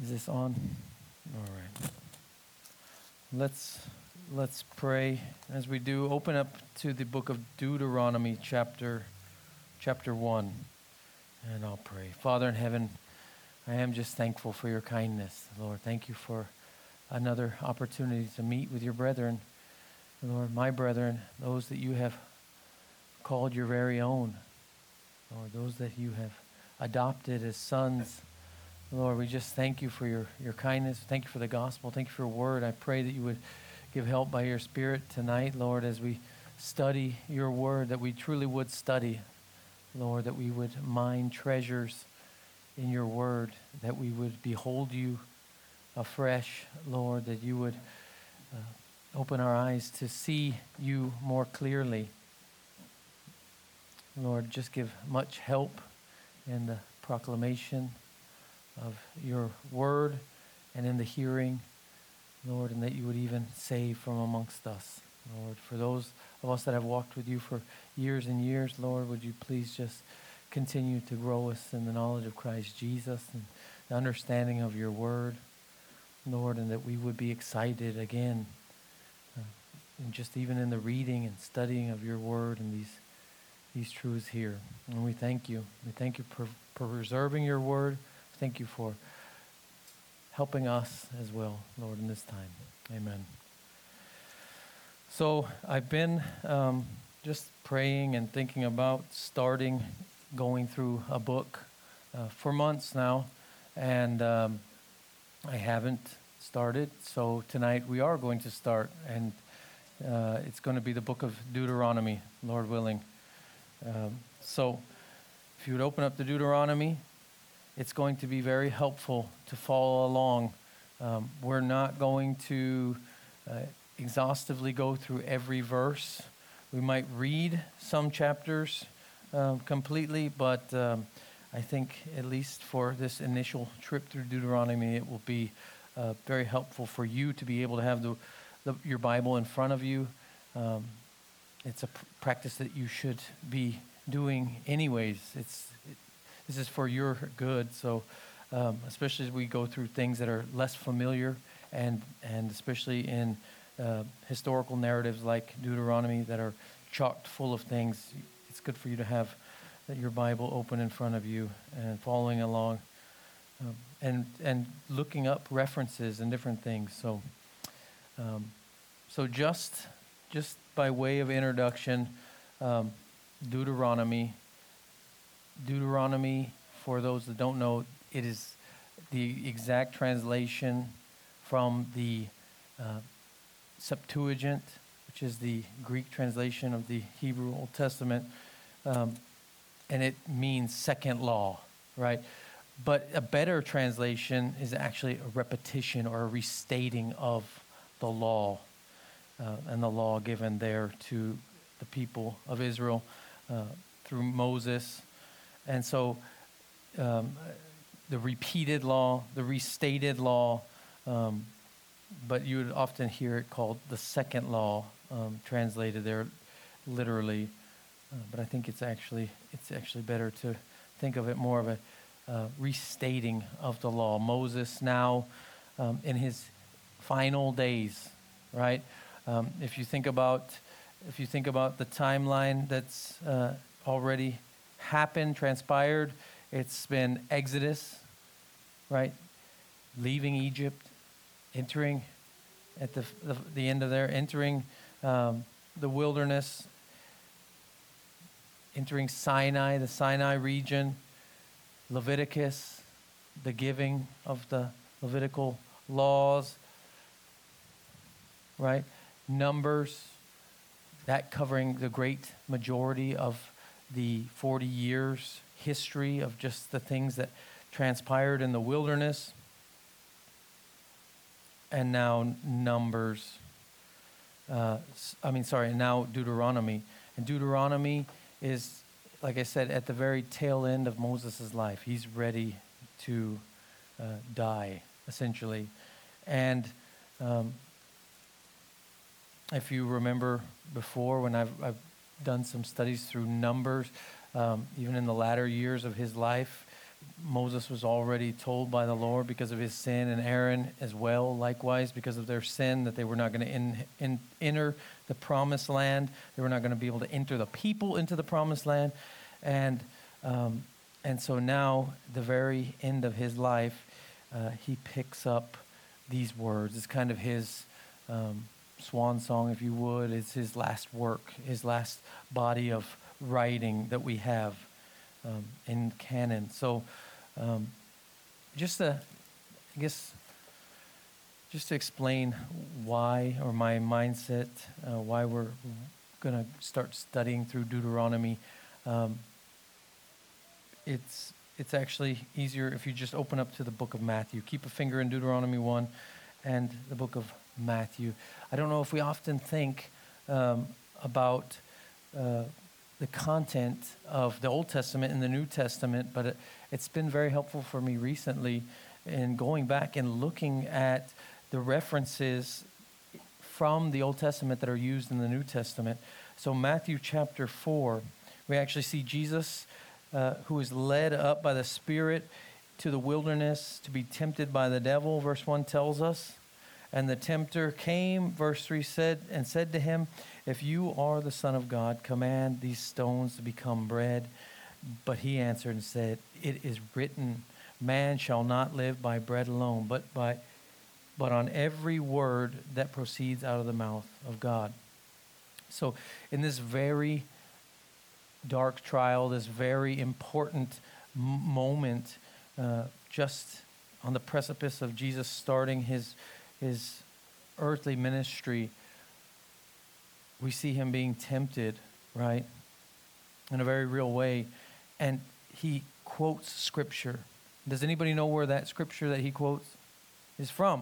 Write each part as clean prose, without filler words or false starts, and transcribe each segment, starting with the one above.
Is this on? All right. Let's pray. As we do, open up to the book of Deuteronomy, chapter 1, and I'll pray. Father in heaven, I am just thankful for your kindness, Lord. Thank you for another opportunity to meet with your brethren, Lord, my brethren, those that you have called your very own, Lord, those that you have adopted as sons. Lord, we just thank you for your kindness. Thank you for the gospel. Thank you for your word. I pray that you would give help by your Spirit tonight, Lord, as we study your word, that we truly would study, Lord, that we would mine treasures in your word, that we would behold you afresh, Lord, that you would open our eyes to see you more clearly. Lord, just give much help in the proclamation of your word and in the hearing, Lord, and that you would even save from amongst us, Lord. For those of us that have walked with you for years and years, Lord, would you please just continue to grow us in the knowledge of Christ Jesus and the understanding of your word, Lord, and that we would be excited again, and just even in the reading and studying of your word and these truths here. And we thank you. We thank you for preserving your word. Thank you for helping us as well, Lord, in this time. Amen. So I've been just praying and thinking about going through a book for months now, and I haven't started. So tonight we are going to start, and it's going to be the book of Deuteronomy, Lord willing. So if you would open up to Deuteronomy, it's going to be very helpful to follow along. We're not going to exhaustively go through every verse. We might read some chapters completely, but I think at least for this initial trip through Deuteronomy, it will be very helpful for you to be able to have your Bible in front of you. It's a practice that you should be doing anyways. This is for your good, so especially as we go through things that are less familiar, and especially in historical narratives like Deuteronomy that are chocked full of things, it's good for you to have your Bible open in front of you and following along, and looking up references and different things. So just by way of introduction, Deuteronomy, for those that don't know, it is the exact translation from the Septuagint, which is the Greek translation of the Hebrew Old Testament, and it means second law, right? But a better translation is actually a repetition or a restating of the law, and the law given there to the people of Israel through Moses. And so the repeated law, the restated law, but you would often hear it called the second law, translated there literally. But I think it's actually better to think of it more of a restating of the law. Moses now in his final days, right? If you think about the timeline that's already happened, transpired, it's been Exodus, right? Leaving Egypt, entering at the end of there, entering the wilderness, entering Sinai, the Sinai region, Leviticus, the giving of the Levitical laws, right? Numbers, that covering the great majority of the 40 years history of just the things that transpired in the wilderness. And now now Deuteronomy. And Deuteronomy is, like I said, at the very tail end of Moses' life. He's ready to die, essentially. And if you remember before, when I've done some studies through Numbers, even in the latter years of his life, Moses was already told by the Lord because of his sin, and Aaron as well, likewise, because of their sin, that they were not going to enter the promised land. They were not going to be able to enter the people into the promised land. And so now, the very end of his life, he picks up these words. It's kind of his swan song, if you would. It's his last work, his last body of writing that we have in canon. So just to explain why, or my mindset, why we're going to start studying through Deuteronomy, it's actually easier if you just open up to the book of Matthew. Keep a finger in Deuteronomy 1 and the book of Matthew. I don't know if we often think about the content of the Old Testament and the New Testament, but it's been very helpful for me recently in going back and looking at the references from the Old Testament that are used in the New Testament. So Matthew chapter 4, we actually see Jesus who is led up by the Spirit to the wilderness to be tempted by the devil, verse 1 tells us. And the tempter came, verse 3 said to him, "If you are the Son of God, command these stones to become bread." But he answered and said, "It is written, man shall not live by bread alone, but on every word that proceeds out of the mouth of God." So in this very dark trial, this very important moment, just on the precipice of Jesus starting his earthly ministry, we see him being tempted, right, in a very real way. And he quotes Scripture. Does anybody know where that Scripture that he quotes is from?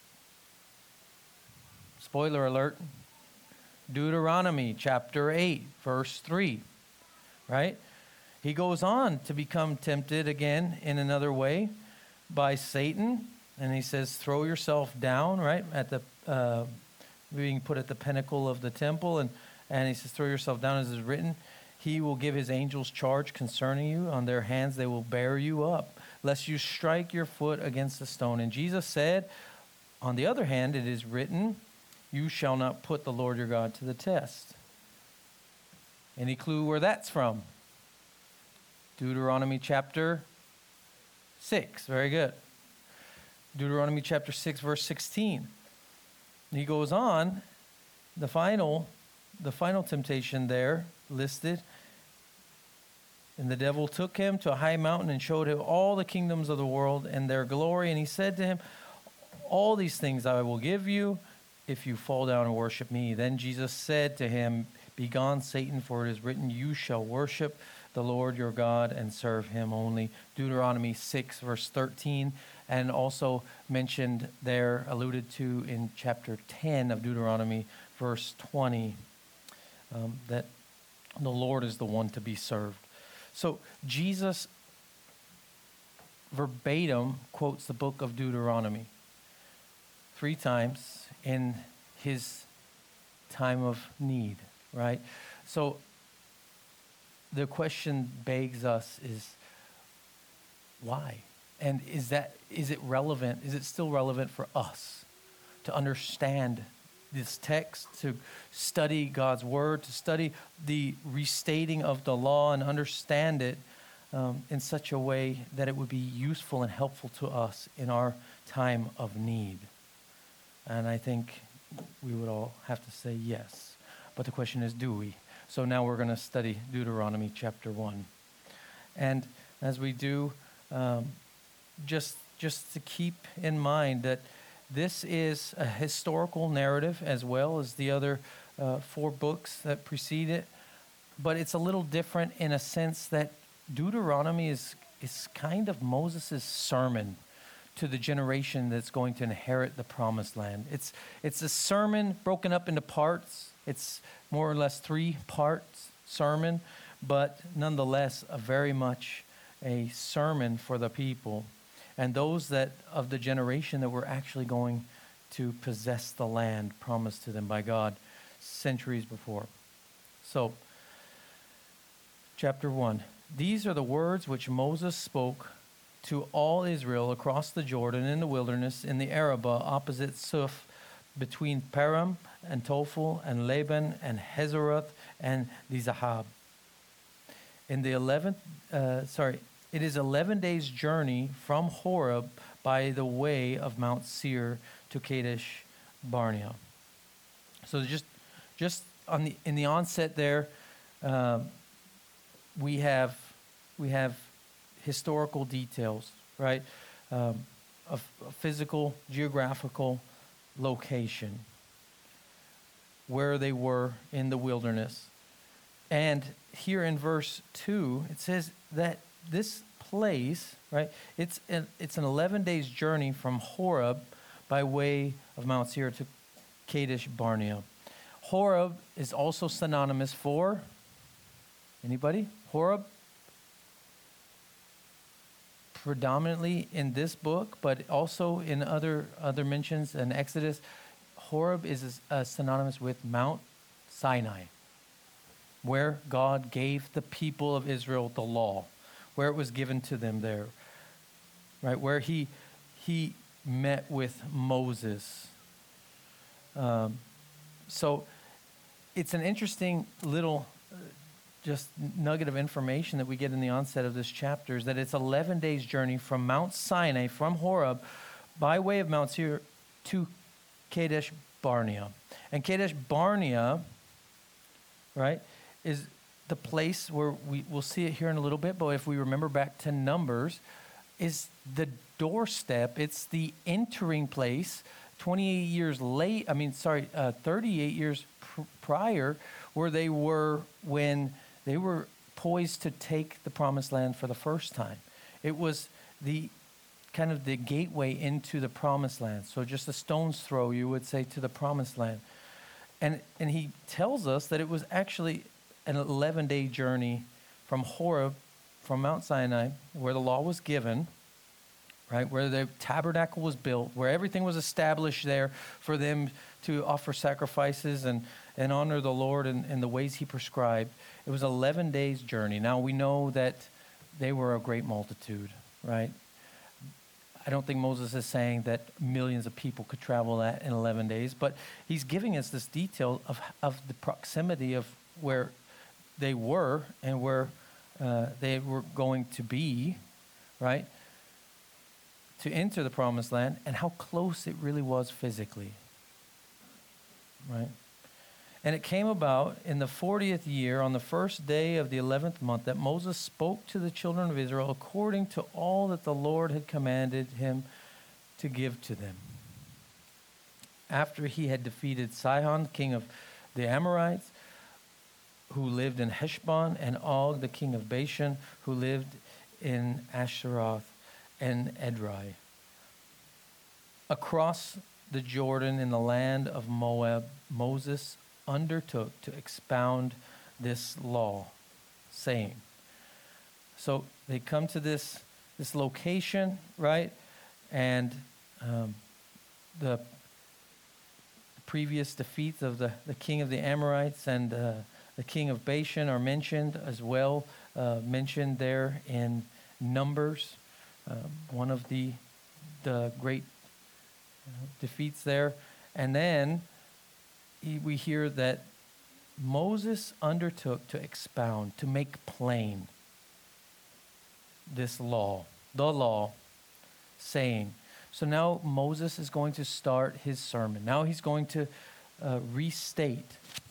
Spoiler alert. Deuteronomy chapter 8, verse 3, right? He goes on to become tempted again in another way by Satan. And he says, throw yourself down, right, at the being put at the pinnacle of the temple. And he says, throw yourself down, as is written. He will give his angels charge concerning you. On their hands they will bear you up, lest you strike your foot against a stone. And Jesus said, on the other hand, it is written, you shall not put the Lord your God to the test. Any clue where that's from? Deuteronomy chapter 6. Very good. Deuteronomy chapter 6, verse 16. He goes on, the final temptation there listed. And the devil took him to a high mountain and showed him all the kingdoms of the world and their glory. And he said to him, all these things I will give you if you fall down and worship me. Then Jesus said to him, begone, Satan, for it is written, you shall worship the Lord your God and serve him only. Deuteronomy 6, verse 13. And also mentioned there, alluded to in chapter 10 of Deuteronomy, verse 20, that the Lord is the one to be served. So Jesus verbatim quotes the book of Deuteronomy 3 times in his time of need, right? So the question begs us is, why? And is it relevant? Is it still relevant for us to understand this text, to study God's word, to study the restating of the law and understand it in such a way that it would be useful and helpful to us in our time of need? And I think we would all have to say yes. But the question is, do we? So now we're going to study Deuteronomy chapter 1. And as we do, just to keep in mind that this is a historical narrative as well as the other 4 books that precede it. But it's a little different in a sense that Deuteronomy is kind of Moses' sermon to the generation that's going to inherit the promised land. It's a sermon broken up into parts. It's more or less 3 parts sermon, but nonetheless very much a sermon for the people and those that of the generation that were actually going to possess the land promised to them by God centuries before. So, chapter 1. These are the words which Moses spoke to all Israel across the Jordan in the wilderness in the Arabah opposite Suf, between Param and Tophel and Laban and Hazeroth and the Zahab. In the 11th, it is 11 days' journey from Horeb by the way of Mount Seir to Kadesh Barnea. So just in the onset there, we have historical details, right, of a physical, geographical location where they were in the wilderness. And here in verse 2, it says that this place, right, it's an 11 days journey from Horeb by way of Mount Seir to Kadesh Barnea. Horeb is also synonymous for, anybody? Horeb? Predominantly in this book, but also in other mentions in Exodus, Horeb is synonymous with Mount Sinai, where God gave the people of Israel the law, where it was given to them there, right? Where he met with Moses. So it's an interesting little just nugget of information that we get in the onset of this chapter, is that it's 11 days journey from Mount Sinai, from Horeb, by way of Mount Seir to Kadesh Barnea. And Kadesh Barnea, right, is the place where we'll see it here in a little bit, but if we remember back to Numbers, is the doorstep. It's the entering place 38 years 38 years prior, where they were when they were poised to take the promised land for the first time. It was the kind of the gateway into the promised land. So just a stone's throw, you would say, to the promised land. And he tells us that it was actually an 11-day journey from Horeb, from Mount Sinai, where the law was given, right, where the tabernacle was built, where everything was established there for them to offer sacrifices and honor the Lord in the ways he prescribed. It was 11 days journey. Now we know that they were a great multitude, right? I don't think Moses is saying that millions of people could travel that in 11 days, but he's giving us this detail of the proximity of where they were and where they were going to be, right, to enter the promised land, and how close it really was physically, right? And it came about in the 40th year, on the first day of the 11th month, that Moses spoke to the children of Israel according to all that the Lord had commanded him to give to them. After he had defeated Sihon, king of the Amorites, who lived in Heshbon, and Og, the king of Bashan, who lived in Ashtaroth and Edrei. Across the Jordan in the land of Moab, Moses undertook to expound this law, saying. So they come to this location, right? And the previous defeats of the king of the Amorites and the king of Bashan are mentioned as well, mentioned there in Numbers. One of the great defeats there. And then we hear that Moses undertook to expound, to make plain this law, the law, saying. So now Moses is going to start his sermon. Now he's going to restate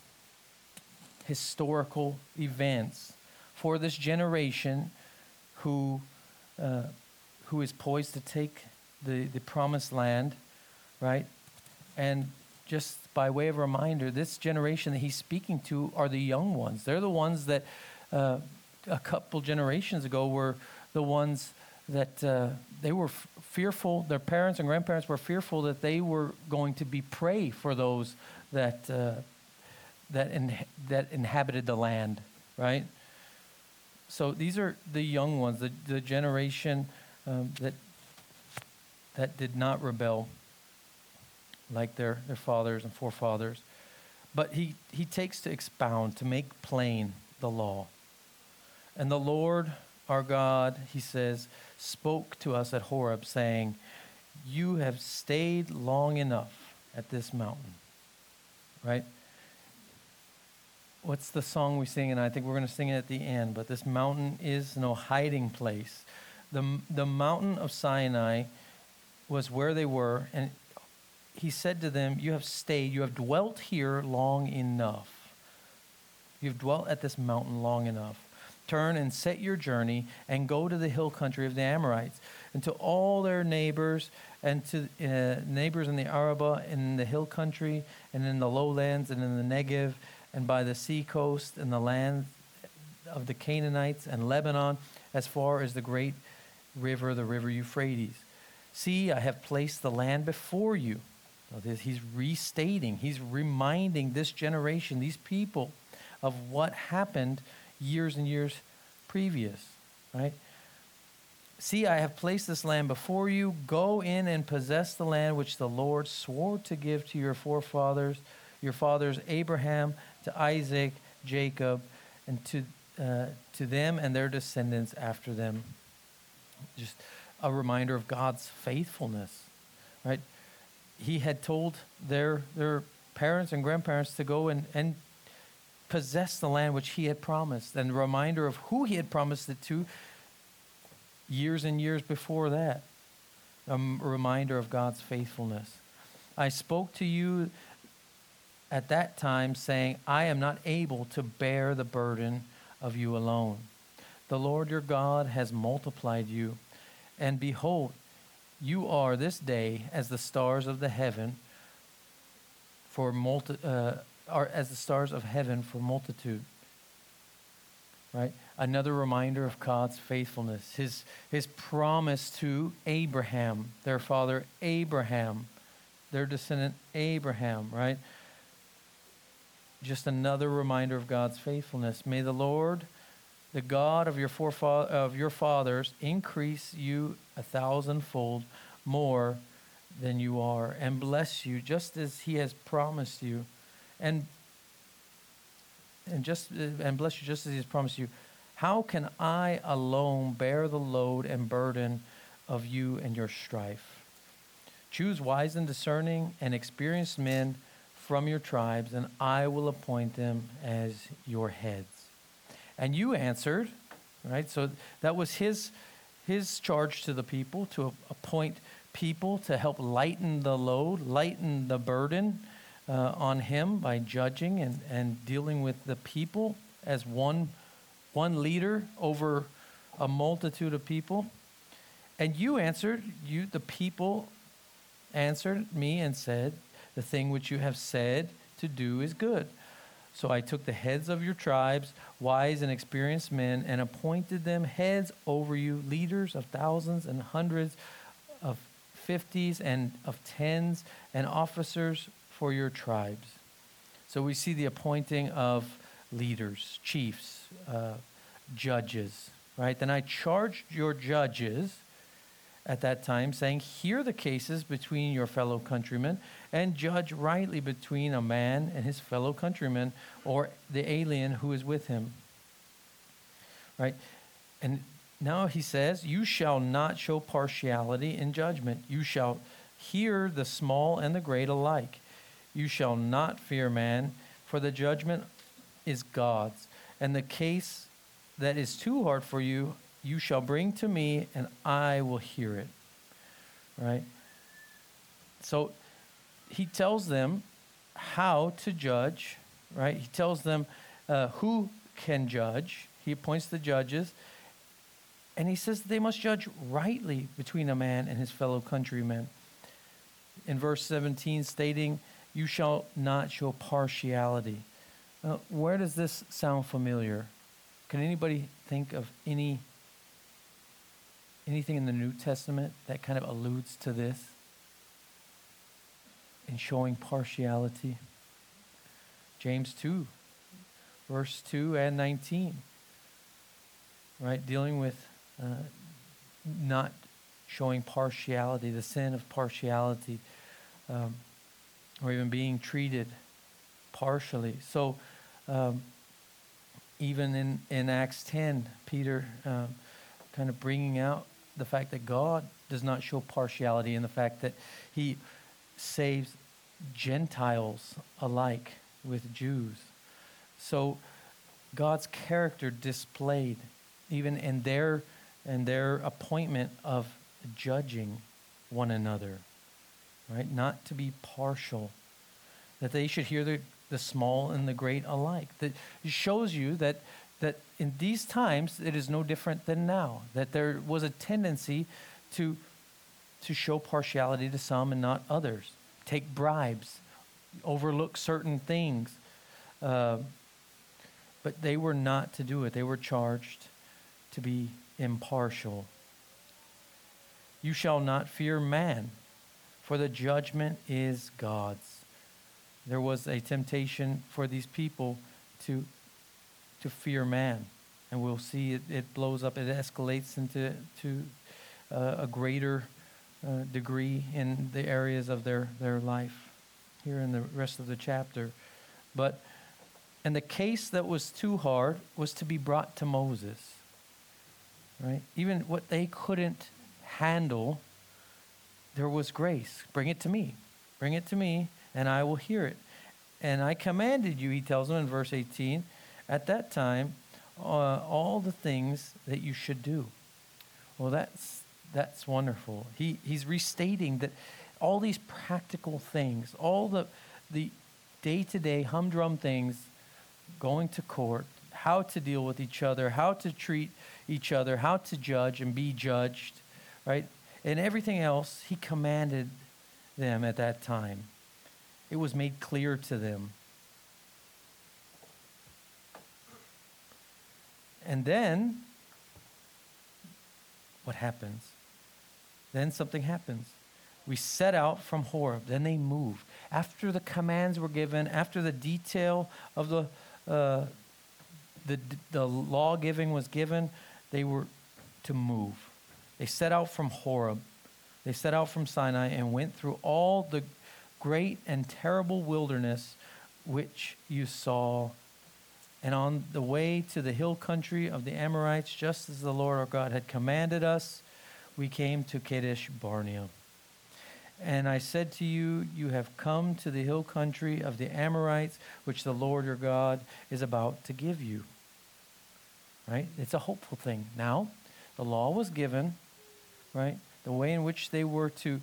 historical events for this generation who is poised to take the promised land, right? And just by way of a reminder, this generation that he's speaking to are the young ones. They're the ones that a couple generations ago were the ones that they were fearful. Their parents and grandparents were fearful that they were going to be prey for those that inhabited the land, right? So these are the young ones, the generation that did not rebel like their fathers and forefathers. But he takes to expound, to make plain the law. And the Lord our God, he says, spoke to us at Horeb, saying, you have stayed long enough at this mountain. Right? What's the song we sing? And I think we're going to sing it at the end. But this mountain is no hiding place. The mountain of Sinai was where they were. And he said to them, you have stayed, you have dwelt here long enough. You've dwelt at this mountain long enough. Turn and set your journey and go to the hill country of the Amorites, and to all their neighbors, and to neighbors in the Arabah, in the hill country, and in the lowlands, and in the Negev, and by the sea coast, and the land of the Canaanites, and Lebanon, as far as the great river, the river Euphrates. See, I have placed the land before you. He's restating, he's reminding this generation, these people, of what happened years and years previous, right? See, I have placed this land before you. Go in and possess the land which the Lord swore to give to your forefathers, your fathers Abraham, to Isaac, Jacob, and to them and their descendants after them. Just a reminder of God's faithfulness, right? He had told their parents and grandparents to go and possess the land which he had promised, and a reminder of who he had promised it to years and years before that. A reminder of God's faithfulness. I spoke to you at that time, saying, I am not able to bear the burden of you alone. The Lord your God has multiplied you, and behold, you are this day as the stars of the heaven are as the stars of heaven for multitude. Right? Another reminder of God's faithfulness. His promise to Abraham, their father Abraham, their descendant Abraham, right? Just another reminder of God's faithfulness. May the Lord, the God of your fathers, increase you 1,000-fold more than you are, and bless you just as he has promised you. And bless you just as he has promised you. How can I alone bear the load and burden of you and your strife? Choose wise and discerning and experienced men from your tribes, and I will appoint them as your heads. And you answered, right? So that was his charge to the people, to appoint people to help lighten the load, lighten the burden on him by judging and dealing with the people as one leader over a multitude of people. And you answered, the people answered me and said, the thing which you have said to do is good. So I took the heads of your tribes, wise and experienced men, and appointed them heads over you, leaders of thousands and hundreds, of 50s and of 10s, and officers for your tribes. So we see the appointing of leaders, chiefs, judges, right? Then I charged your judges at that time, saying, hear the cases between your fellow countrymen and judge rightly between a man and his fellow countrymen, or the alien who is with him. Right? And now he says, you shall not show partiality in judgment. You shall hear the small and the great alike. You shall not fear man, for the judgment is God's. And the case that is too hard for you, you shall bring to me, and I will hear it. Right? So he tells them how to judge, right? He tells them who can judge. He appoints the judges. And he says they must judge rightly between a man and his fellow countrymen. In verse 17, stating, you shall not show partiality. Where does this sound familiar? Can anybody think of anything in the New Testament that kind of alludes to this? In showing partiality. James 2, verse 2 and 19. Right? Dealing with not showing partiality, the sin of partiality, or even being treated partially. So even in Acts 10, Peter kind of bringing out the fact that God does not show partiality in the fact that he saves Gentiles alike with Jews. So God's character displayed even in their appointment of judging one another, right? Not to be partial, that they should hear the small and the great alike. That shows you that in these times it is no different than now, that there was a tendency to show partiality to some and not others, take bribes, overlook certain things. But they were not to do it. They were charged to be impartial. You shall not fear man, for the judgment is God's. There was a temptation for these people to fear man. And we'll see it blows up, it escalates into a greater degree in the areas of their life here in the rest of the chapter. And the case that was too hard was to be brought to Moses, right? Even what they couldn't handle, there was grace. Bring it to me, and I will hear it. And I commanded you, he tells them in verse 18, at that time, all the things that you should do. Well, that's wonderful. He's restating that all these practical things, all the day-to-day humdrum things, going to court, how to deal with each other, how to treat each other, how to judge and be judged, right? And everything else, he commanded them at that time. It was made clear to them. And then, what happens? Then something happens. We set out from Horeb. Then they moved. After the commands were given, after the detail of the law giving was given, they were to move. They set out from Horeb. They set out from Sinai and went through all the great and terrible wilderness which you saw. And on the way to the hill country of the Amorites, just as the Lord our God had commanded us, we came to Kadesh Barnea. And I said to you, you have come to the hill country of the Amorites, which the Lord your God is about to give you. Right? It's a hopeful thing. Now, the law was given, right? The way in which they were to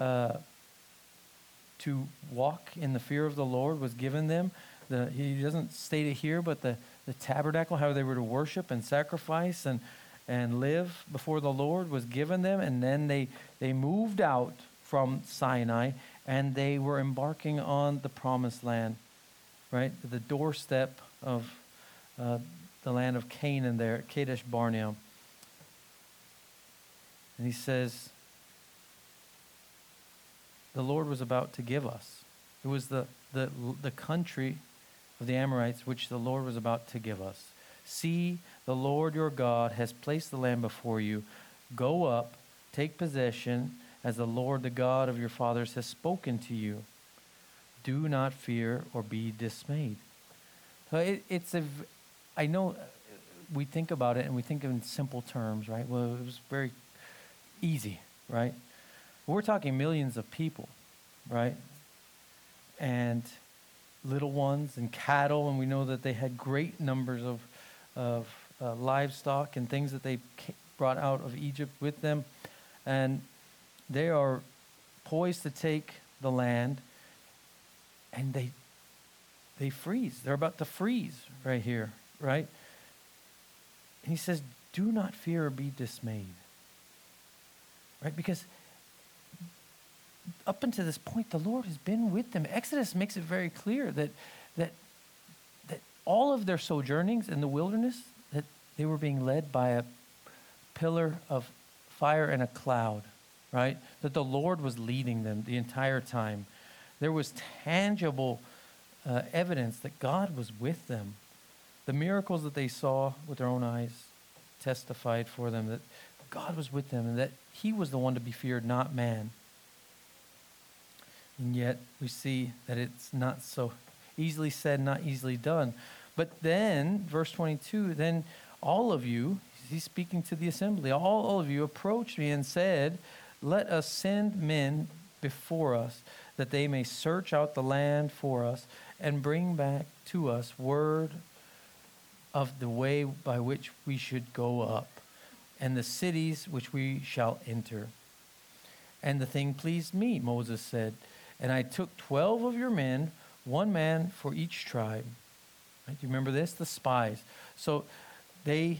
walk in the fear of the Lord was given them. He doesn't state it here, but the tabernacle, how they were to worship and sacrifice and live before the Lord was given them. And then they moved out from Sinai, and they were embarking on the promised land, right? The doorstep of the land of Canaan there, Kadesh Barnea. And he says, the Lord was about to give us. It was the country of the Amorites which the Lord was about to give us. See, the Lord your God has placed the land before you. Go up, take possession, as the Lord, the God of your fathers, has spoken to you. Do not fear or be dismayed. So I know we think about it and we think in simple terms, right? Well, it was very easy, right? We're talking millions of people, right? And little ones and cattle, and we know that they had great numbers of livestock and things that they brought out of Egypt with them. And they are poised to take the land, and they freeze. They're about to freeze right here, right? And he says, do not fear or be dismayed. Right? Because up until this point, the Lord has been with them. Exodus makes it very clear that all of their sojournings in the wilderness, that they were being led by a pillar of fire and a cloud, right? That the Lord was leading them the entire time. There was tangible evidence that God was with them. The miracles that they saw with their own eyes testified for them that God was with them and that he was the one to be feared, not man. And yet we see that it's not so easily said, not easily done. But then, verse 22, then all of you, he's speaking to the assembly. All of you approached me and said, let us send men before us, that they may search out the land for us and bring back to us word of the way by which we should go up, and the cities which we shall enter. And the thing pleased me, Moses said, and I took 12 of your men, one man for each tribe. Right? Do you remember this? The spies. So they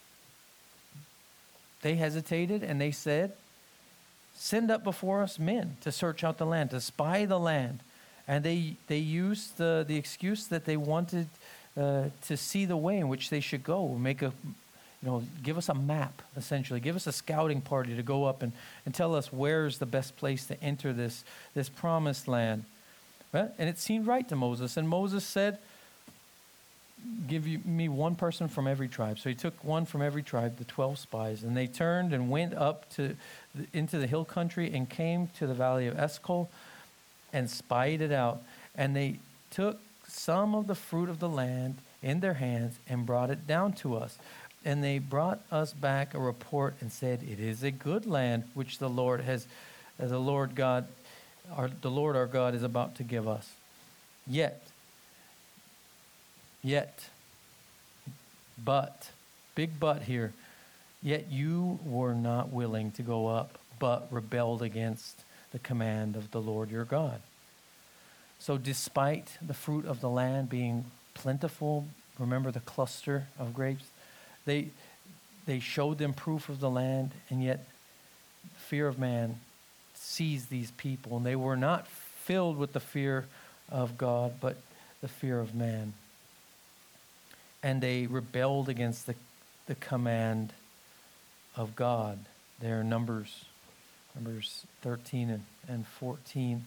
hesitated, and they said, send up before us men to search out the land, to spy the land. And they used the excuse that they wanted to see the way in which they should go, give us a map, essentially. Give us a scouting party to go up and tell us where's the best place to enter this promised land. Right? And it seemed right to Moses. And Moses said, me one person from every tribe. So he took one from every tribe, the 12 spies, and they turned and went up into the hill country and came to the valley of Eshcol and spied it out. And they took some of the fruit of the land in their hands and brought it down to us. And they brought us back a report and said, it is a good land which the Lord our God is about to give us. But, big but here, yet you were not willing to go up, but rebelled against the command of the Lord your God. So despite the fruit of the land being plentiful, remember the cluster of grapes, they showed them proof of the land, and yet fear of man seized these people, and they were not filled with the fear of God, but the fear of man. And they rebelled against the command of God. There are Numbers 13 and 14.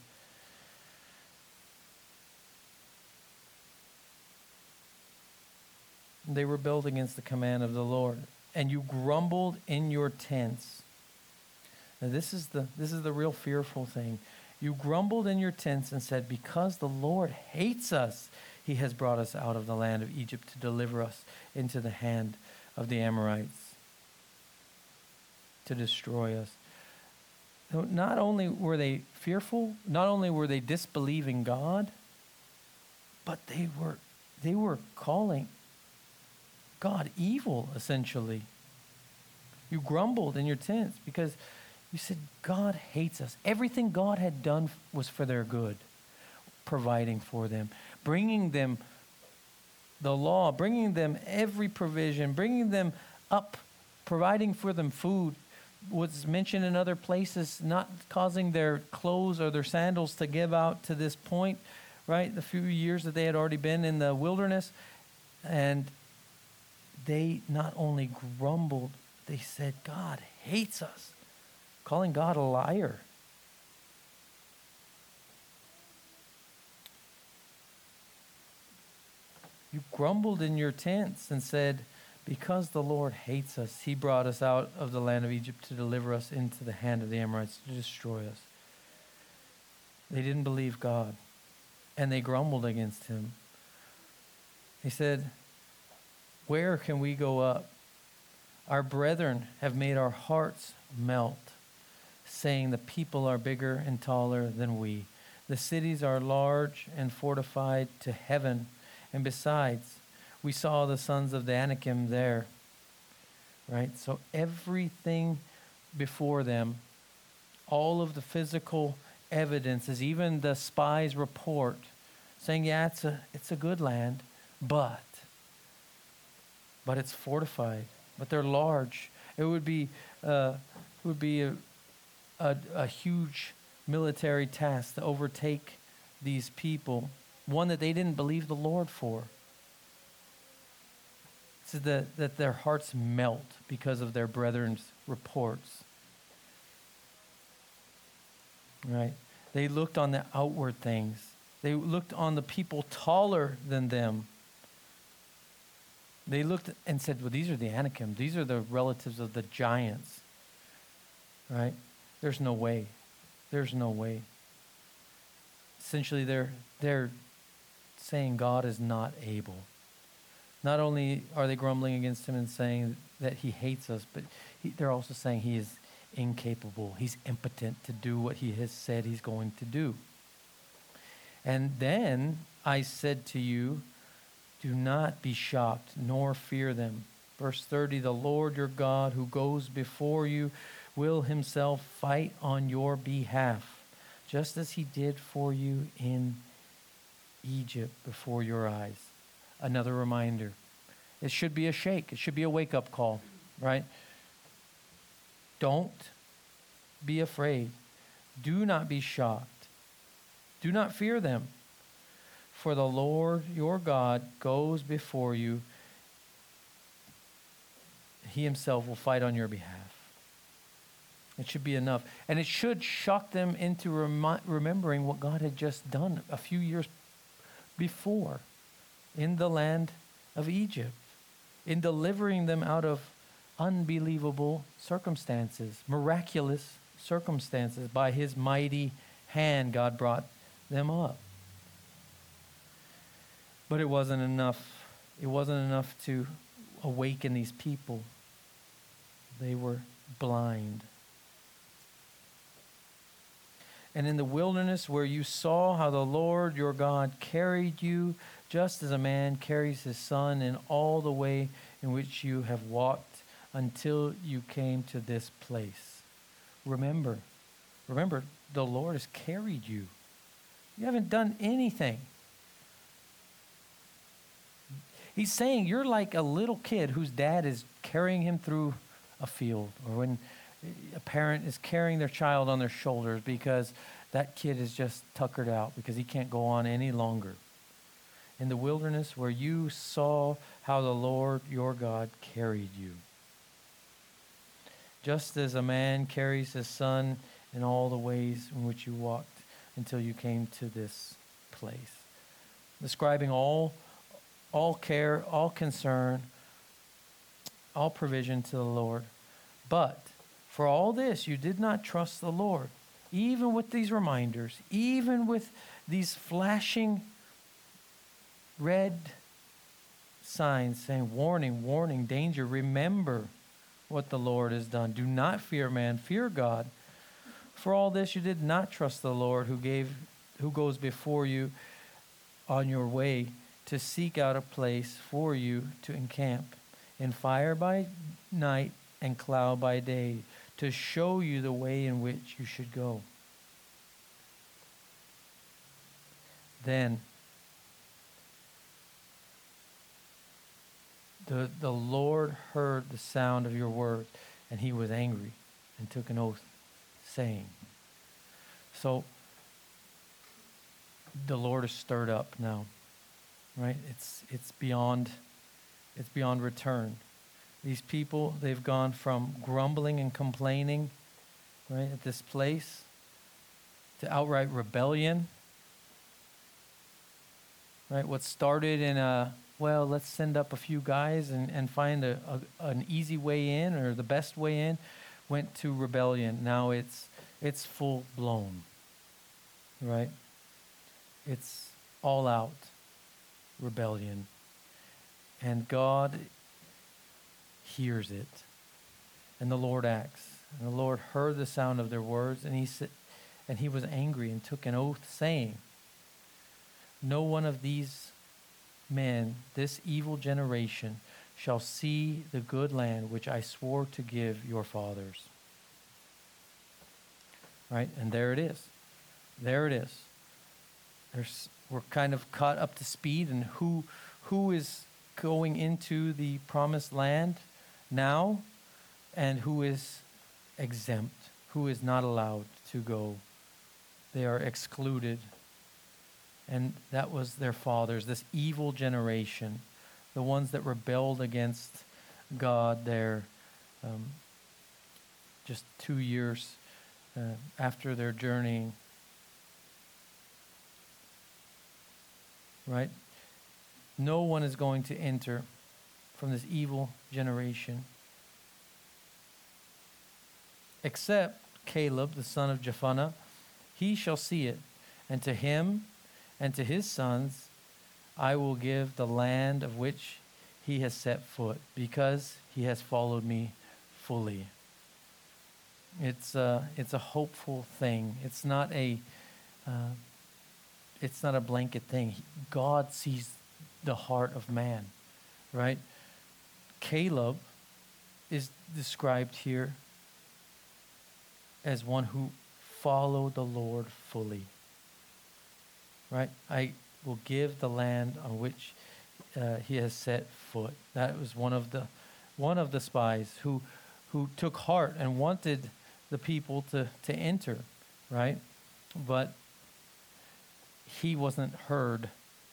They rebelled against the command of the Lord. And you grumbled in your tents. Now this is the real fearful thing. You grumbled in your tents and said, because the Lord hates us, he has brought us out of the land of Egypt to deliver us into the hand of the Amorites, to destroy us. So not only were they fearful, not only were they disbelieving God, but they were calling God evil, essentially. You grumbled in your tents because you said, God hates us. Everything God had done was for their good, providing for them, bringing them the law, bringing them every provision, bringing them up, providing for them food. What's mentioned in other places, not causing their clothes or their sandals to give out to this point, right? The few years that they had already been in the wilderness. And they not only grumbled, they said, God hates us, calling God a liar. You grumbled in your tents and said, because the Lord hates us, he brought us out of the land of Egypt to deliver us into the hand of the Amorites to destroy us. They didn't believe God, and they grumbled against him. They said, where can we go up? Our brethren have made our hearts melt, saying the people are bigger and taller than we. The cities are large and fortified to heaven. And besides, we saw the sons of the Anakim there, right? So everything before them, all of the physical evidences, even the spies' report, saying, yeah, it's a good land, but it's fortified, but they're large. It would be a huge military task to overtake these people, one that they didn't believe the Lord for. It says that their hearts melt because of their brethren's reports. Right? They looked on the outward things. They looked on the people taller than them. They looked and said, well, these are the Anakim. These are the relatives of the giants. Right? There's no way. There's no way. Essentially, they're saying God is not able. Not only are they grumbling against him and saying that he hates us, but they're also saying he is incapable. He's impotent to do what he has said he's going to do. And then I said to you, do not be shocked, nor fear them. Verse 30, the Lord your God who goes before you will himself fight on your behalf, just as he did for you in Egypt before your eyes. Another reminder. It should be a shake. It should be a wake-up call, right? Don't be afraid. Do not be shocked. Do not fear them. For the Lord your God goes before you. He himself will fight on your behalf. It should be enough. And it should shock them into remembering what God had just done a few years before in the land of Egypt, in delivering them out of unbelievable circumstances, miraculous circumstances. By his mighty hand, God brought them up. But it wasn't enough. It wasn't enough to awaken these people. They were blind. And in the wilderness where you saw how the Lord your God carried you, just as a man carries his son, in all the way in which you have walked until you came to this place. Remember, the Lord has carried you. You haven't done anything. He's saying you're like a little kid whose dad is carrying him through a field, or when a parent is carrying their child on their shoulders because that kid is just tuckered out because he can't go on any longer. In the wilderness where you saw how the Lord your God carried you. Just as a man carries his son in all the ways in which you walked until you came to this place. Describing all care, all concern, all provision to the Lord. But for all this, you did not trust the Lord. Even with these reminders, even with these flashing red signs saying, warning, warning, danger, remember what the Lord has done. Do not fear man, fear God. For all this, you did not trust the Lord who goes before you on your way to seek out a place for you to encamp, in fire by night and cloud by day, to show you the way in which you should go. Then the Lord heard the sound of your words, and he was angry and took an oath, saying. So the Lord is stirred up now, right? It's beyond return. These people, they've gone from grumbling and complaining, right, at this place, to outright rebellion. Right? What started in let's send up a few guys and find an easy way in or the best way in, went to rebellion. Now it's full blown. Right? It's all out rebellion. And God hears it. And the Lord acts. And the Lord heard the sound of their words, and he was angry and took an oath, saying, no one of these men, this evil generation, shall see the good land which I swore to give your fathers. Right? And there it is. There it is. We're kind of caught up to speed, and who is going into the promised land now, and who is exempt, who is not allowed to go. They are excluded. And that was their fathers, this evil generation, the ones that rebelled against God there just 2 years after their journeying. Right? No one is going to enter from this evil generation except Caleb, the son of Jephunneh. He shall see it, and to him and to his sons I will give the land of which he has set foot, because he has followed me fully. It's a hopeful thing. It's not a blanket thing. God sees the heart of man, right? Caleb is described here as one who followed the Lord fully, right? I will give the land on which he has set foot. That was one of the spies who took heart and wanted the people to enter, right? But he wasn't heard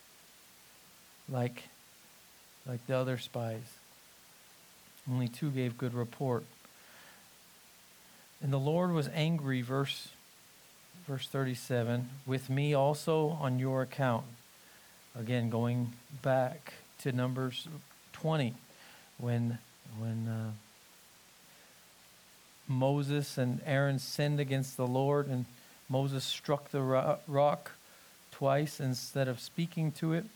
like the other spies. Only 2 gave good report. And the Lord was angry, verse 37, with me also on your account. Again, going back to Numbers 20, when Moses and Aaron sinned against the Lord, and Moses struck the rock twice instead of speaking to it.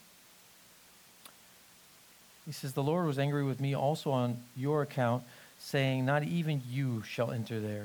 He says, the Lord was angry with me also on your account, saying, not even you shall enter there.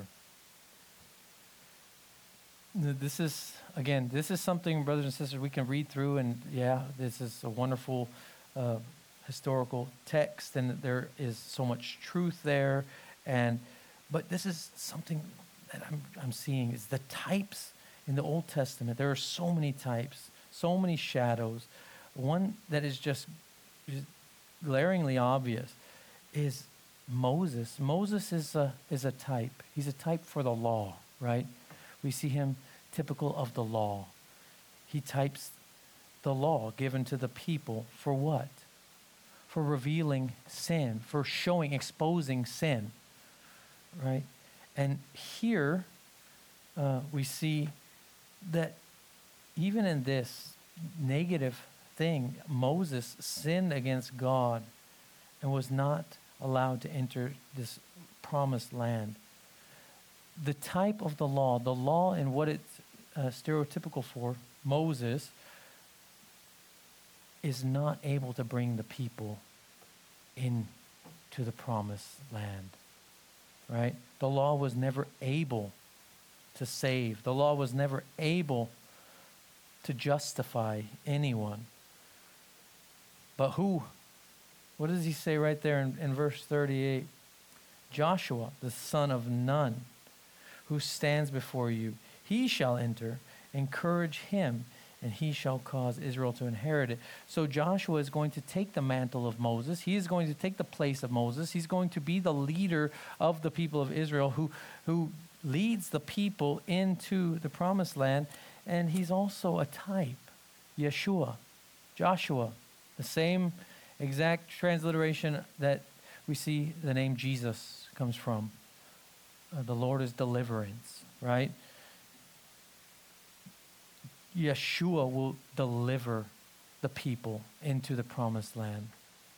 This is something, brothers and sisters, we can read through, and this is a wonderful historical text, and there is so much truth there. But this is something that I'm seeing is the types in the Old Testament. There are so many types, so many shadows. One that is just glaringly obvious is Moses. Moses is a type. He's a type for the law, right? We see him typical of the law. He types the law given to the people for what? For revealing sin, for exposing sin, right? And here we see that even in this negative thing, Moses sinned against God and was not allowed to enter this promised land. The type of the law and what it's stereotypical for, Moses is not able to bring the people into the promised land, right? The law was never able to save. The law was never able to justify anyone. But who? What does he say right there in verse 38? Joshua, the son of Nun, who stands before you, he shall enter. Encourage him, and he shall cause Israel to inherit it. So Joshua is going to take the mantle of Moses. He is going to take the place of Moses. He's going to be the leader of the people of Israel who leads the people into the promised land. And he's also a type, Yeshua, Joshua, the same exact transliteration that we see the name Jesus comes from. The Lord is deliverance, right? Yeshua will deliver the people into the promised land.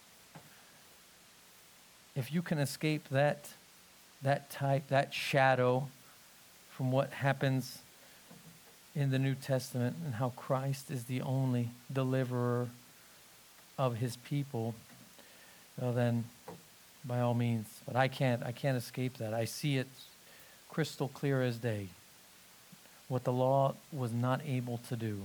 If you can escape that type, that shadow from what happens in the New Testament and how Christ is the only deliverer of his people, well then, by all means. But I can't escape that. I see it crystal clear as day. What the law was not able to do,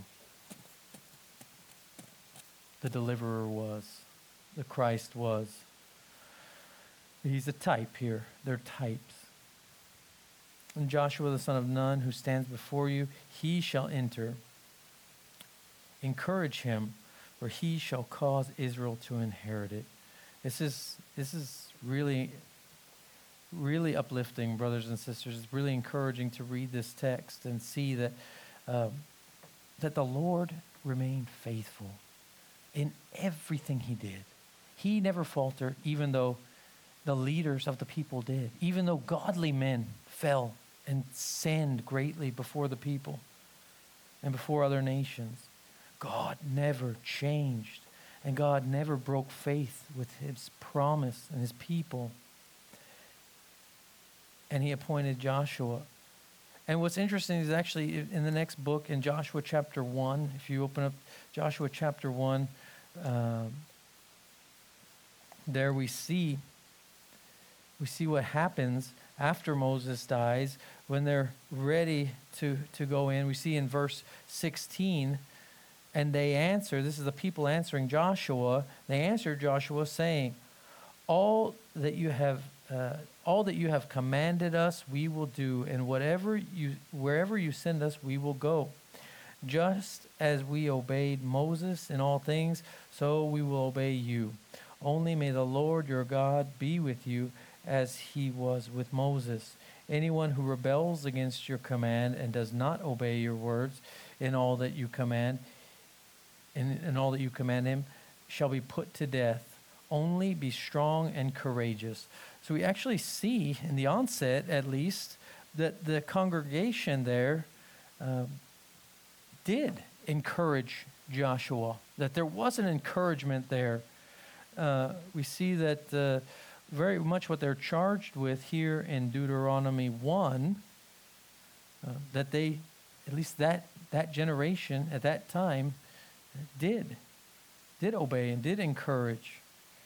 the deliverer was, the Christ was. He's a type here. They're types. And Joshua the son of Nun, who stands before you, he shall enter. Encourage him, for he shall cause Israel to inherit it. This is really, really uplifting, brothers and sisters. It's really encouraging to read this text and see that that the Lord remained faithful in everything he did. He never faltered, even though the leaders of the people did. Even though godly men fell and sinned greatly before the people and before other nations, God never changed, and God never broke faith with his promise and his people. And he appointed Joshua. And what's interesting is actually in the next book, in Joshua chapter 1, if you open up Joshua chapter 1, there we see what happens after Moses dies when they're ready to go in. We see in verse 16, and they answer, this is the people answering Joshua, they answered Joshua saying, all that you have commanded us, we will do, and wherever you send us, we will go. Just as we obeyed Moses in all things, so we will obey you. Only may the Lord your God be with you as he was with Moses. Anyone who rebels against your command and does not obey your words in all that you command, in all that you command him, shall be put to death. Only be strong and courageous. So we actually see in the onset, at least, that the congregation there did encourage Joshua, that there was an encouragement there. We see that very much what they're charged with here in Deuteronomy 1, that they, at least that generation at that time, did obey and did encourage.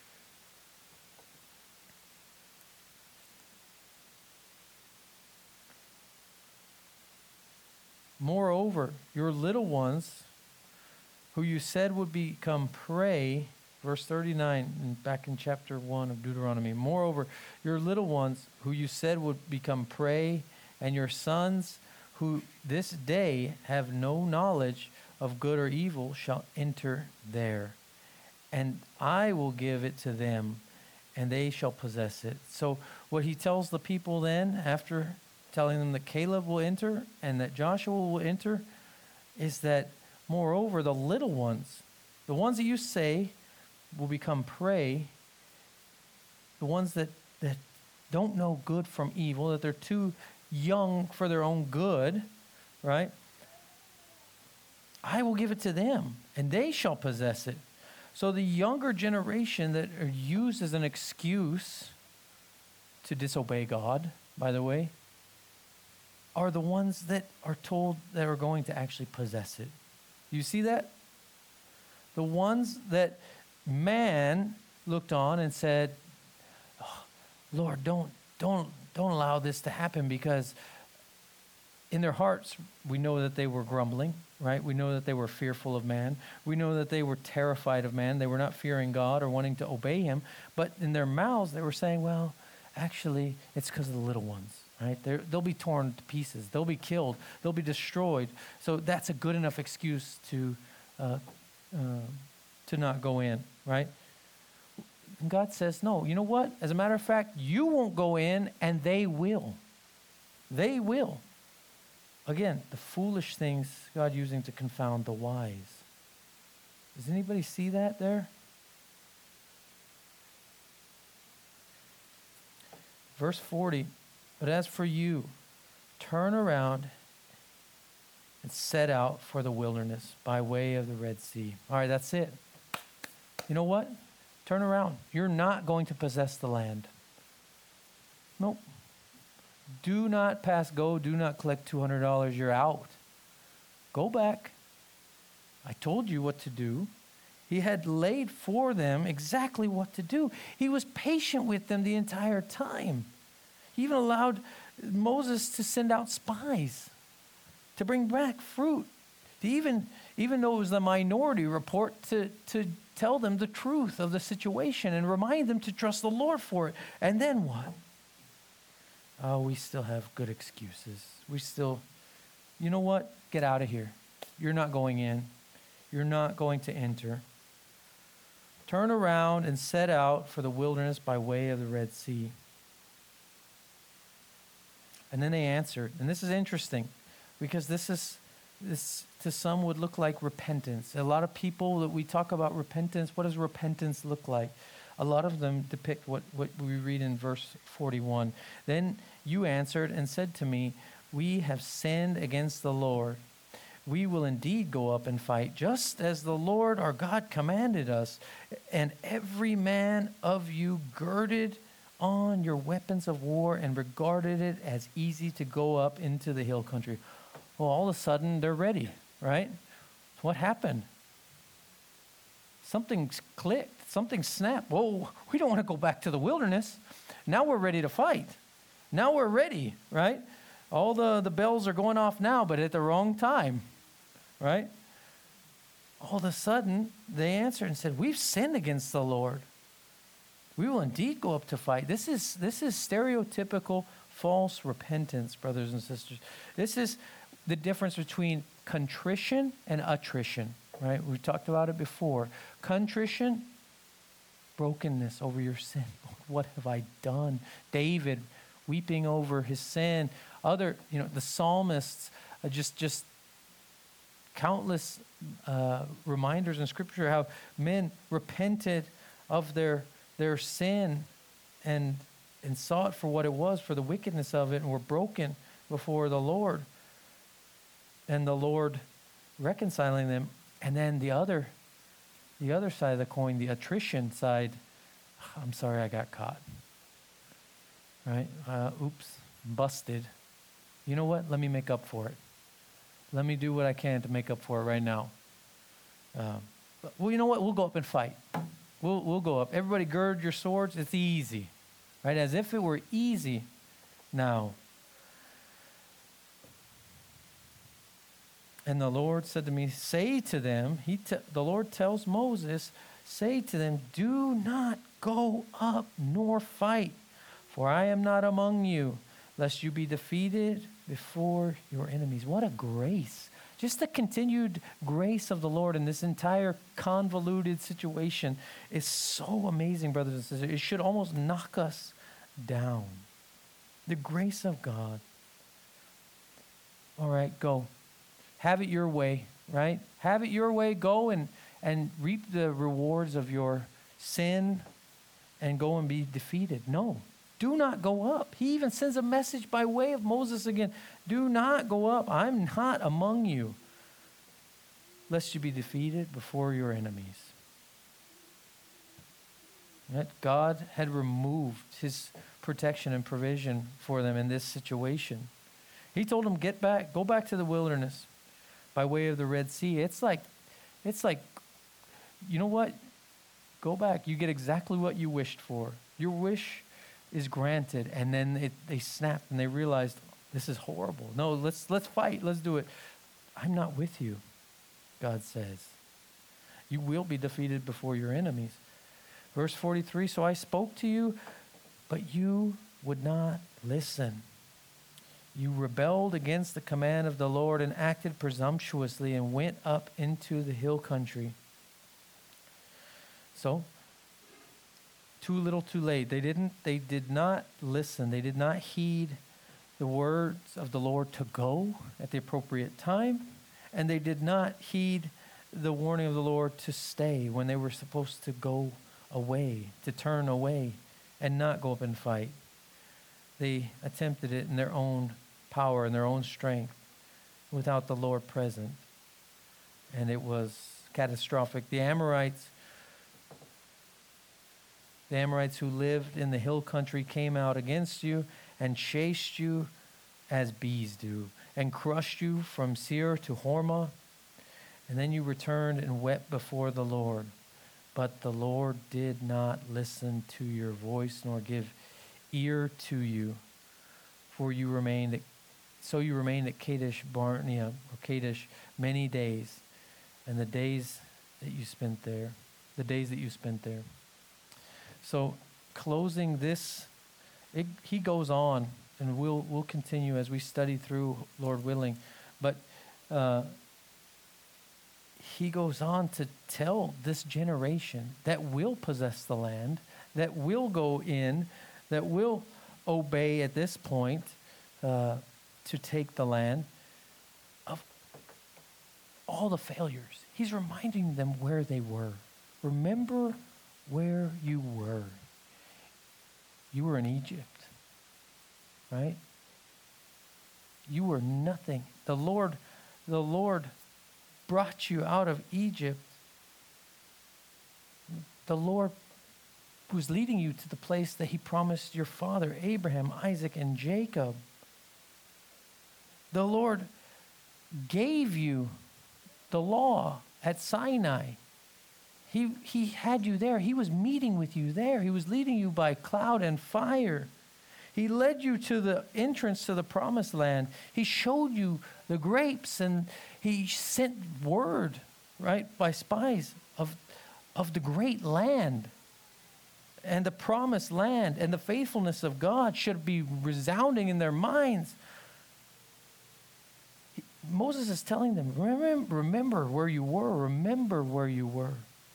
Moreover, your little ones, who you said would become prey, verse 39, back in chapter 1 of Deuteronomy. Moreover, your little ones, who you said would become prey, and your sons, who this day have no knowledge of good or evil, shall enter there. And I will give it to them, and they shall possess it. So what he tells the people then, after telling them that Caleb will enter and that Joshua will enter, is that moreover, the little ones, the ones that you say will become prey, the ones that don't know good from evil, that they're too young for their own good, right? I will give it to them, and they shall possess it. So the younger generation that are used as an excuse to disobey God, by the way, are the ones that are told that are going to actually possess it. You see that? The ones that man looked on and said, oh, Lord, don't allow this to happen, because in their hearts, we know that they were grumbling, right? We know that they were fearful of man. We know that they were terrified of man. They were not fearing God or wanting to obey him. But in their mouths, they were saying, well, actually, it's because of the little ones, right? They'll be torn to pieces. They'll be killed. They'll be destroyed. So that's a good enough excuse to not go in, right? And God says, no, you know what? As a matter of fact, you won't go in, and they will. They will. Again, the foolish things God using to confound the wise. Does anybody see that there? Verse 40, but as for you, turn around and set out for the wilderness by way of the Red Sea. All right, that's it. You know what? Turn around. You're not going to possess the land. Nope. Do not pass go. Do not collect $200. You're out. Go back. I told you what to do. He had laid for them exactly what to do. He was patient with them the entire time. He even allowed Moses to send out spies to bring back fruit. To even though it was the minority report, to tell them the truth of the situation and remind them to trust the Lord for it. And then what? Oh, we still have good excuses. You know what? Get out of here. You're not going in. You're not going to enter. Turn around and set out for the wilderness by way of the Red Sea. And then they answered. And this is interesting, because this to some would look like repentance. A lot of people that we talk about repentance, what does repentance look like? A lot of them depict what we read in verse 41. Then you answered and said to me, we have sinned against the Lord. We will indeed go up and fight, just as the Lord our God commanded us. And every man of you girded on your weapons of war and regarded it as easy to go up into the hill country. Well, all of a sudden, they're ready, right? What happened? Something's clicked. something snapped. Whoa, we don't want to go back to the wilderness. Now we're ready to fight. Now we're ready, right? All the bells are going off now, but at the wrong time, right? All of a sudden, they answered and said, we've sinned against the Lord. We will indeed go up to fight. This is stereotypical false repentance, brothers and sisters. This is the difference between contrition and attrition, right? We talked about it before. Contrition, brokenness over your sin. What have I done? David weeping over his sin. The psalmists, just countless reminders in Scripture how men repented of their sin and saw it for what it was, for the wickedness of it, and were broken before the Lord. And the Lord reconciling them. And then the other side of the coin, the attrition side, I'm sorry I got caught. Right? Oops, busted. You know what? Let me make up for it. Let me do what I can to make up for it right now. Well, you know what? We'll go up and fight. We'll go up. Everybody gird your swords. It's easy. Right? As if it were easy now. And the Lord said to me, say to them, the Lord tells Moses, say to them, do not go up nor fight, for I am not among you, lest you be defeated before your enemies. What a grace. Just the continued grace of the Lord in this entire convoluted situation is so amazing, brothers and sisters. It should almost knock us down. The grace of God. All right, go. Have it your way, right? Have it your way. Go and reap the rewards of your sin and go and be defeated. No, do not go up. He even sends a message by way of Moses again. Do not go up. I'm not among you, lest you be defeated before your enemies. Right? God had removed his protection and provision for them in this situation. He told them, go back to the wilderness by way of the Red Sea. It's like, you know what? Go back. You get exactly what you wished for. Your wish is granted. And then they snapped and they realized, this is horrible. No, let's fight. Let's do it. I'm not with you, God says. You will be defeated before your enemies. Verse 43, so I spoke to you, but you would not listen. You rebelled against the command of the Lord and acted presumptuously and went up into the hill country. So, too little, too late. They did not listen. They did not heed the words of the Lord to go at the appropriate time. And they did not heed the warning of the Lord to stay when they were supposed to go away, to turn away and not go up and fight. They attempted it in their own power and their own strength without the Lord present. And it was catastrophic. The Amorites who lived in the hill country came out against you and chased you as bees do and crushed you from Seir to Hormah. And then you returned and wept before the Lord. But the Lord did not listen to your voice nor give ear to you, for you remained at Kadesh Barnea, or Kadesh, many days, and the days that you spent there. So, closing this, he goes on, and we'll continue as we study through, Lord willing. But he goes on to tell this generation that will possess the land, that will go in, that will obey at this point to take the land, of all the failures. He's reminding them where they were. Remember where you were. You were in Egypt, right? You were nothing. The Lord brought you out of Egypt. The Lord was leading you to the place that he promised your father, Abraham, Isaac, and Jacob. The Lord gave you the law at Sinai. He had you there. He was meeting with you there. He was leading you by cloud and fire. He led you to the entrance to the promised land. He showed you the grapes, and he sent word, right, by spies of the great land and the promised land, and the faithfulness of God should be resounding in their minds. Moses is telling them, remember where you were. Remember where you were.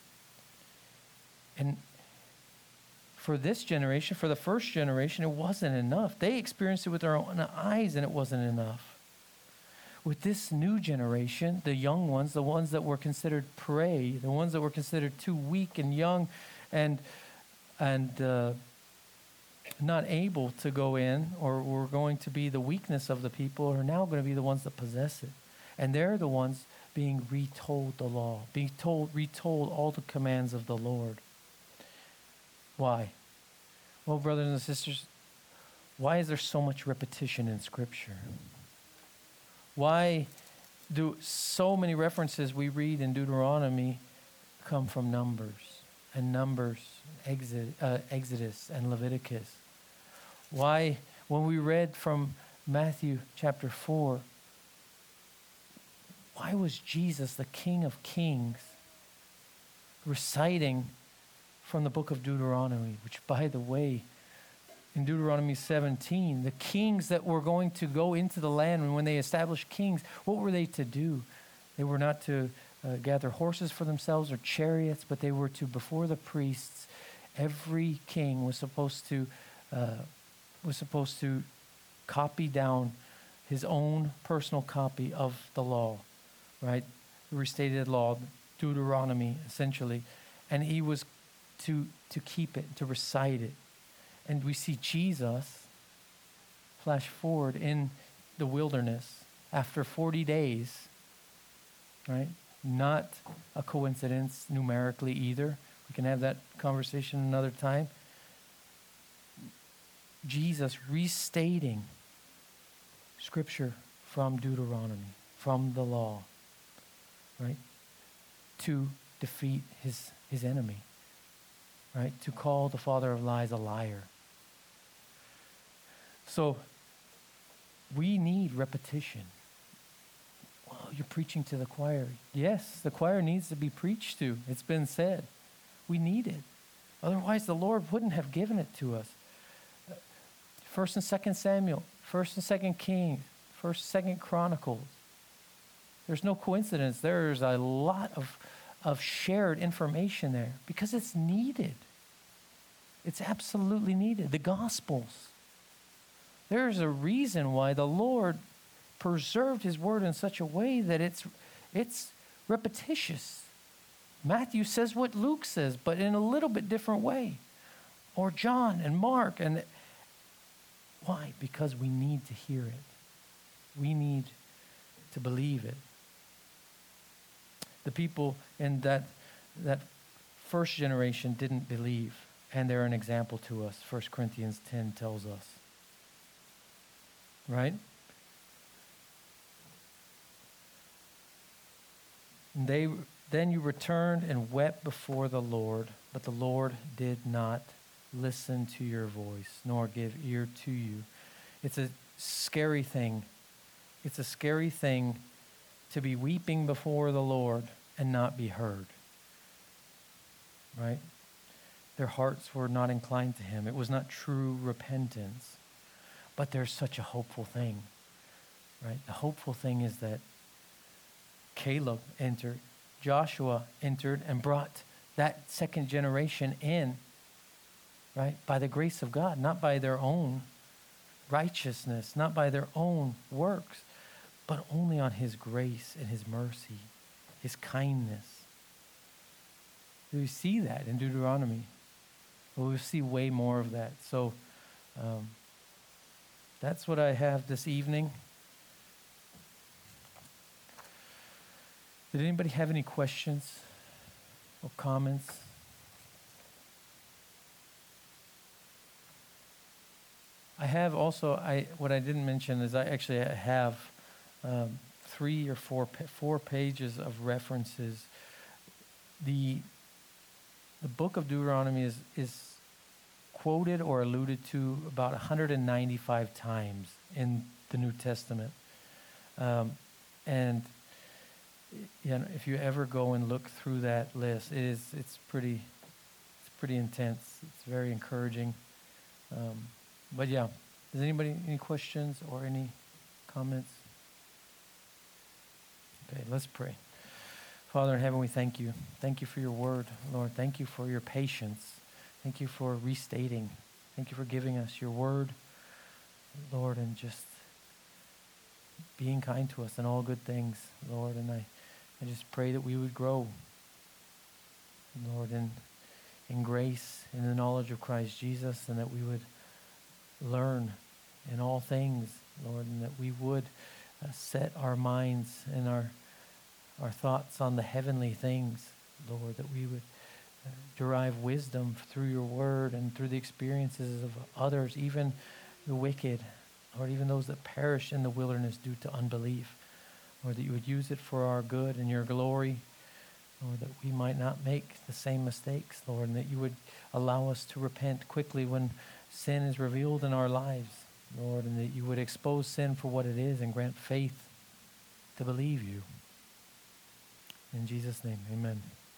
And for this generation, for the first generation, it wasn't enough. They experienced it with their own eyes, and it wasn't enough. With this new generation, the young ones, the ones that were considered prey, the ones that were considered too weak and young and not able to go in, or were going to be the weakness of the people, are now going to be the ones that possess it. And they're the ones being retold the law, retold all the commands of the Lord. Why? Well, brothers and sisters, why is there so much repetition in Scripture? Why do so many references we read in Deuteronomy come from Numbers, Exodus, and Leviticus? Why, when we read from Matthew chapter 4, why was Jesus, the King of Kings, reciting from the book of Deuteronomy, which, by the way, in Deuteronomy 17, the kings that were going to go into the land, and when they established kings, what were they to do? They were not to gather horses for themselves or chariots, but they were to, before the priests, every king was supposed to copy down his own personal copy of the law, right? The restated law, Deuteronomy, essentially. And he was to keep it, to recite it. And we see Jesus flash forward in the wilderness after 40 days, right? Not a coincidence numerically either. We can have that conversation another time. Jesus restating Scripture from Deuteronomy, from the law, right? To defeat his enemy, right? To call the father of lies a liar. So we need repetition. Well, you're preaching to the choir. Yes, the choir needs to be preached to. It's been said. We need it. Otherwise, the Lord wouldn't have given it to us. 1st and 2nd Samuel, 1st and 2nd Kings, 1st, 2nd Chronicles. There's no coincidence. There's a lot of shared information there because it's needed. It's absolutely needed. The Gospels. There's a reason why the Lord preserved his word in such a way that it's repetitious. Matthew says what Luke says, but in a little bit different way. Or John and Mark. And why? Because we need to hear it. We need to believe it. The people in that first generation didn't believe, and they're an example to us. 1 Corinthians 10 tells us. Right? Then you returned and wept before the Lord, but the Lord did not listen to your voice, nor give ear to you. It's a scary thing. It's a scary thing to be weeping before the Lord and not be heard. Right? Their hearts were not inclined to him. It was not true repentance. But there's such a hopeful thing. Right? The hopeful thing is that Caleb entered, Joshua entered, and brought that second generation in, right? By the grace of God, not by their own righteousness, not by their own works, but only on his grace and his mercy, his kindness. We see that in Deuteronomy. We'll see way more of that. So that's what I have this evening. Did anybody have any questions or comments? I have also, what I didn't mention is I have 3 or 4 pages of references. The the book of Deuteronomy is quoted or alluded to about 195 times in the New Testament. And if you ever go and look through that list, it's pretty intense. It's very encouraging. But yeah, does anybody any questions or any comments? Okay, let's pray. Father in heaven, we thank you. Thank you for your word, Lord. Thank you for your patience. Thank you for restating. Thank you for giving us your word, Lord, and just being kind to us in all good things, Lord. And I just pray that we would grow, Lord, in grace, in the knowledge of Christ Jesus, and that we would learn in all things, Lord, and that we would set our minds and our thoughts on the heavenly things, Lord, that we would derive wisdom through your word and through the experiences of others, even the wicked, Lord, even those that perish in the wilderness due to unbelief. Lord, that you would use it for our good and your glory, Lord, that we might not make the same mistakes, Lord, and that you would allow us to repent quickly when sin is revealed in our lives, Lord, and that you would expose sin for what it is and grant faith to believe you. In Jesus' name, amen.